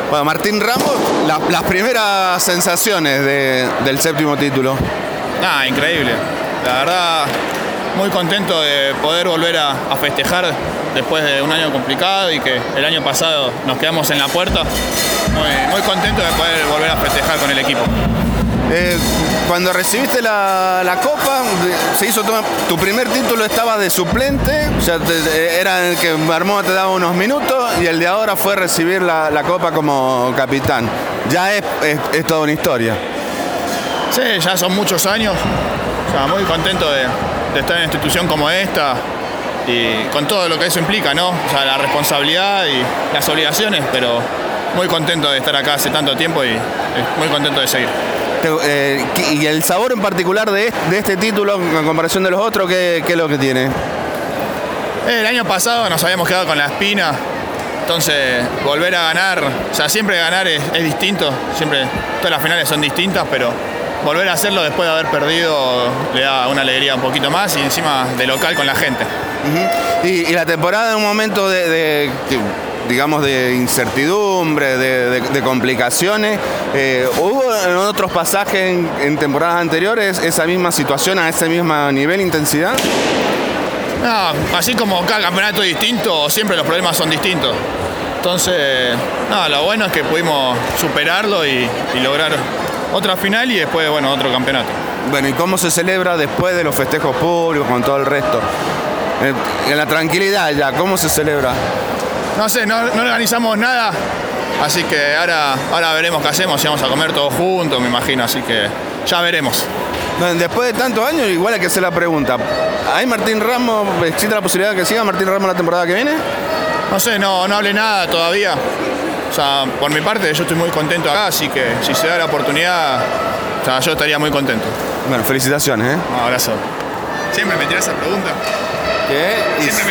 Bueno, Martín Ramos, las primeras sensaciones del séptimo título. Increíble. La verdad, muy contento de poder volver a festejar después de un año complicado y que el año pasado nos quedamos en la puerta. Muy contento de poder volver a festejar con el equipo. Cuando recibiste la copa, se hizo tu primer título, estabas de suplente, era el que Marmota te daba unos minutos, y el de ahora fue recibir la copa como capitán. Ya es toda una historia. Sí, ya son muchos años. Muy contento de estar en una institución como esta y con todo lo que eso implica, ¿no? La responsabilidad y las obligaciones, pero muy contento de estar acá hace tanto tiempo y muy contento de seguir. Y el sabor en particular de este título en comparación de los otros, ¿qué es lo que tiene? El año pasado nos habíamos quedado con la espina, entonces volver a ganar, siempre ganar es distinto, siempre todas las finales son distintas, pero volver a hacerlo después de haber perdido le da una alegría un poquito más y encima de local con la gente. Y la temporada en un momento digamos, de incertidumbre, de complicaciones. ¿Hubo en otros pasajes en temporadas anteriores esa misma situación, a ese mismo nivel de intensidad? No, así como cada campeonato es distinto, siempre los problemas son distintos. Entonces, lo bueno es que pudimos superarlo y lograr otra final y después, otro campeonato. Bueno, ¿y cómo se celebra después de los festejos públicos con todo el resto? En la tranquilidad ya, ¿cómo se celebra? No sé, no organizamos nada, así que ahora veremos qué hacemos, si vamos a comer todos juntos, me imagino, así que ya veremos. Después de tantos años, igual hay que hacer la pregunta. ¿Hay Martín Ramos, existe la posibilidad de que siga Martín Ramos la temporada que viene? No sé, no hablé nada todavía. Por mi parte, yo estoy muy contento acá, así que si se da la oportunidad, yo estaría muy contento. Bueno, felicitaciones, Un abrazo. Siempre me tiras esa pregunta. ¿Qué?